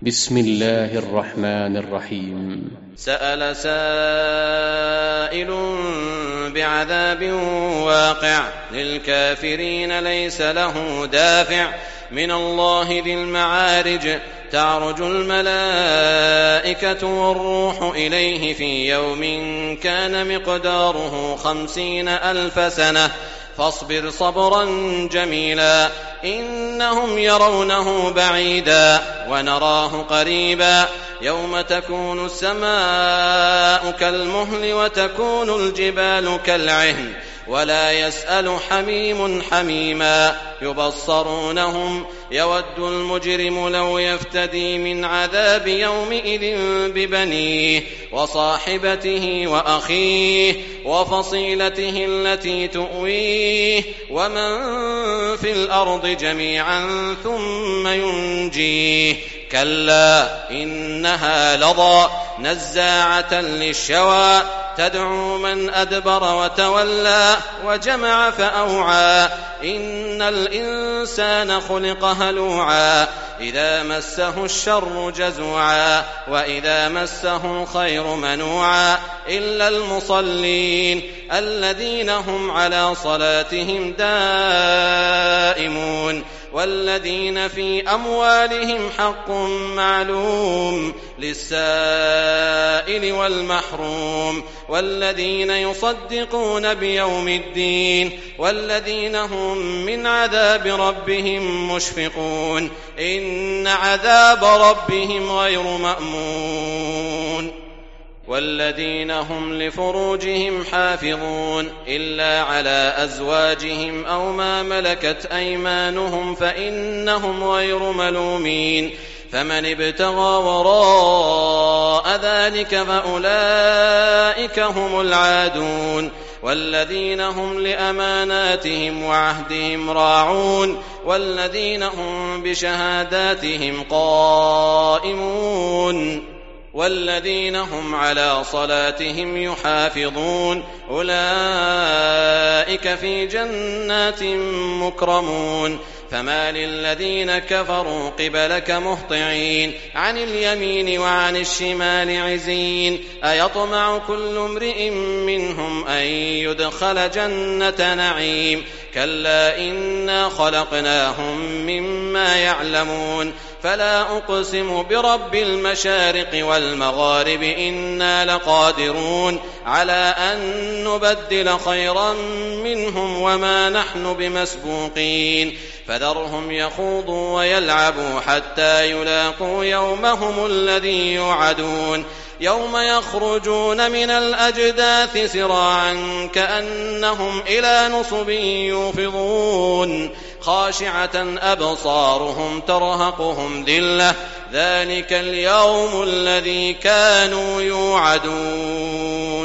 بسم الله الرحمن الرحيم. سأل سائل بعذاب واقع للكافرين ليس له دافع من الله ذي المعارج تعرج الملائكة والروح إليه في يوم كان مقداره 50,000 سنة فاصبر صبرا جميلا إنهم يرونه بعيدا ونراه قريبا يوم تكون السماء كالمهل وتكون الجبال كالعهن ولا يسأل حميم حميما يبصرونهم يود المجرم لو يفتدي من عذاب يومئذ ببنيه وصاحبته وأخيه وفصيلته التي تؤويه ومن في الأرض جميعا ثم ينجيه كلا إنها لظى نزاعة للشوى تدعو من أدبر وتولى وجمع فأوعى إن الإنسان خلق هلوعا إذا مسه الشر جزوعا وإذا مسه الخير منوعا إلا المصلين الذين هم على صلاتهم دائمون والذين في أموالهم حق معلوم للسائل والمحروم والذين يصدقون بيوم الدين والذين هم من عذاب ربهم مشفقون إن عذاب ربهم غير مأمون والذين هم لفروجهم حافظون إلا على أزواجهم أو ما ملكت أيمانهم فإنهم غير ملومين فمن ابتغى وراء ذلك فأولئك هم العادون والذين هم لأماناتهم وعهدهم راعون والذين هم بشهاداتهم قائمون والذين هم على صلاتهم يحافظون أولئك في جنات مكرمون فما للذين كفروا قبلك مهطعين عن اليمين وعن الشمال عزين أيطمع كل امرئ منهم أن يدخل جنة نعيم كلا إنا خلقناهم مما يعلمون فلا أقسم برب المشارق والمغارب إنا لقادرون على أن نبدل خيرا منهم وما نحن بمسبوقين فذرهم يخوضوا ويلعبوا حتى يلاقوا يومهم الذي يوعدون يوم يخرجون من الأجداث سراعا كأنهم إلى نصب يوفضون خاشعة أبصارهم ترهقهم ذلة ذلك اليوم الذي كانوا يوعدون